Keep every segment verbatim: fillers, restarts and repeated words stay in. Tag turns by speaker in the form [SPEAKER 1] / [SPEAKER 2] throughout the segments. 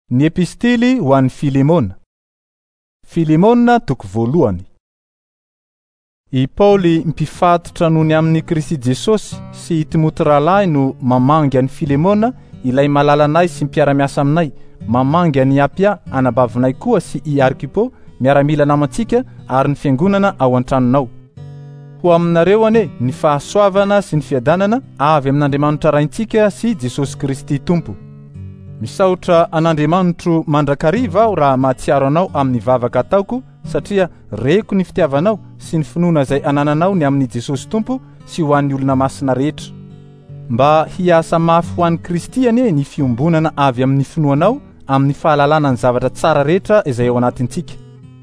[SPEAKER 1] Ny epistily ho an'ny Filemona. Filemona toko voalohany. I Pauli mpifatotra noho ny amin'ny Kristy Jesosy sy i Timoty ralahy no mamangy an'i Filemona, ilay malalanay sy mpiara-miasa aminay, mamangy an'i Apia anabavinay koa sy i Arkipo, miaramila namantsika ary ny fiangonana ao an-tranonao. Ho aminareo ane ny fahasoavana sy ny fiadanana avy amin'Andriamanitra raintsika sy Jesosy Kristy Tompo. Misaotra an'Andriamanitro mandrakariva aho raha mahatsiaro anao amin'ny vavaka ataoko, satria reko ny fitiavanao sy ny finoana izay anananao ny amin'ny Jesosy Tompo sy ho an'ny olona masina rehetra. Mba hiasa mafy ho an'i Kristy anie ny fiombonana avy amin'ny finoanao amin'ny fahalalana ny zavatra tsara rehetra izay ao anatintsika.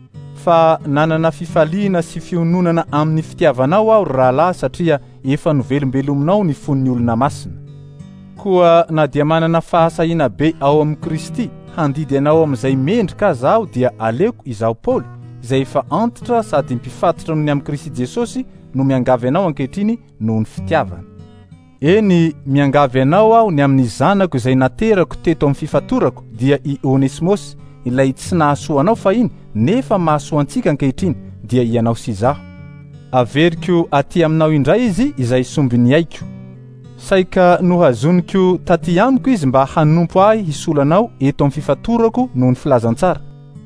[SPEAKER 1] Fa nanana fifaliana sy fiononana amin'ny fitiavanao aho rahalahy, satria efa novelombelominao ny fon'ny olona masina. Koa na dia manana fahasahiana be ao amin'ny Kristy handidy anao amin'izay mendrika zaho, dia aleko izaho Pauli, izay efa antitra sady mpifatotra noho ny amin'ny Kristy Jesosy, no miangavy anao ankehitriny noho ny fitiavana. Eny, miangavy anao aho ny amin'ny zanako izay naterako teto amin'ny fifatorako, dia i Onesimosy, ilay tsy nahasoa anao fahiny nefa mahasoa antsika ankehitriny, dia ianao sy izaho. Averiko aty aminao indray izy izay sombiny aiko. Saika nohazoniko taty amiko izy mba hanompo ahy hisolanao eto amin'ny fifatorako noho ny filazantsara.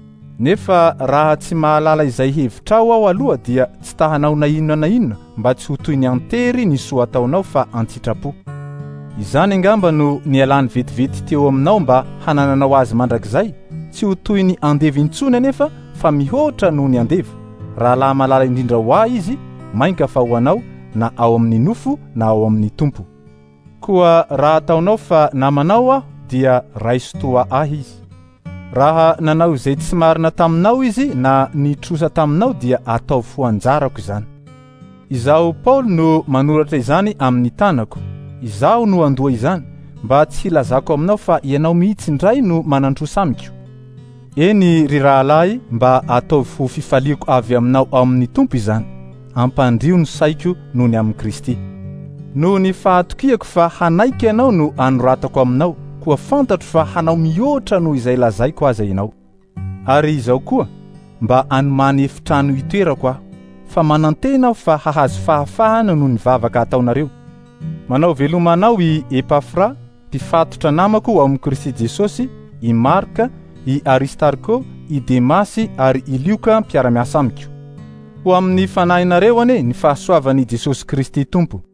[SPEAKER 1] Nefa raha tsy mahalala izay hevitrao aho aloha, dia tsy tahanao na inona na inona mba tsy ho toy ny antery ny soa ataonao fa antsitrapo. Izany angamba no nialany vetivety teo aminao mba hanananao azy mandrakizay, tsy ho toy ny andevy intsony anefa fa mihoatra noho ny andevy. Raha laha malala indrindra ho ahy izy, mainka fa ho anao na ao amin'ny nofo na ao amin'ny tompo. Koa raha ataonao fa namanao aho, dia raisotoa ahy izy. Raha nanao izay tsy marina taminao izy na nitrosa taminao, dia ataovy ho anjarako izany. Izaho Paul no manoratra izany amin'ny tanako. Izaho no andoha izany, mba tsy hilazako aminao fa ianao mihitsy indray no manantrosa amiko. Eny ry rahalahy, mba ataovy ho fifaliako avy aminao ao amin'ny tompo izany. Ampandrio ny saiko noho ny amin'ny Kristy. Noho ny fahatokiako fa hanaiky ianao no anoratako aminao, koa fantatro fa hanao mihoatra noho izay lazaiko aza ianao. Ary izao koa, mba anomany efitrano itoerako aho, fa manantena aho fa hahazo fahafahana noho ny vavaka ataonareo. Manao velomanao i Epafra, mpifatotra namako ao amin'ny Kristy Jesosy, i Marka, i Aristarko, i Demasy ary i Lioka mpiara-miasa amiko. Ho amin'ny fanahinareo ane ny fahasoavan'i Jesosy Kristy Tompo.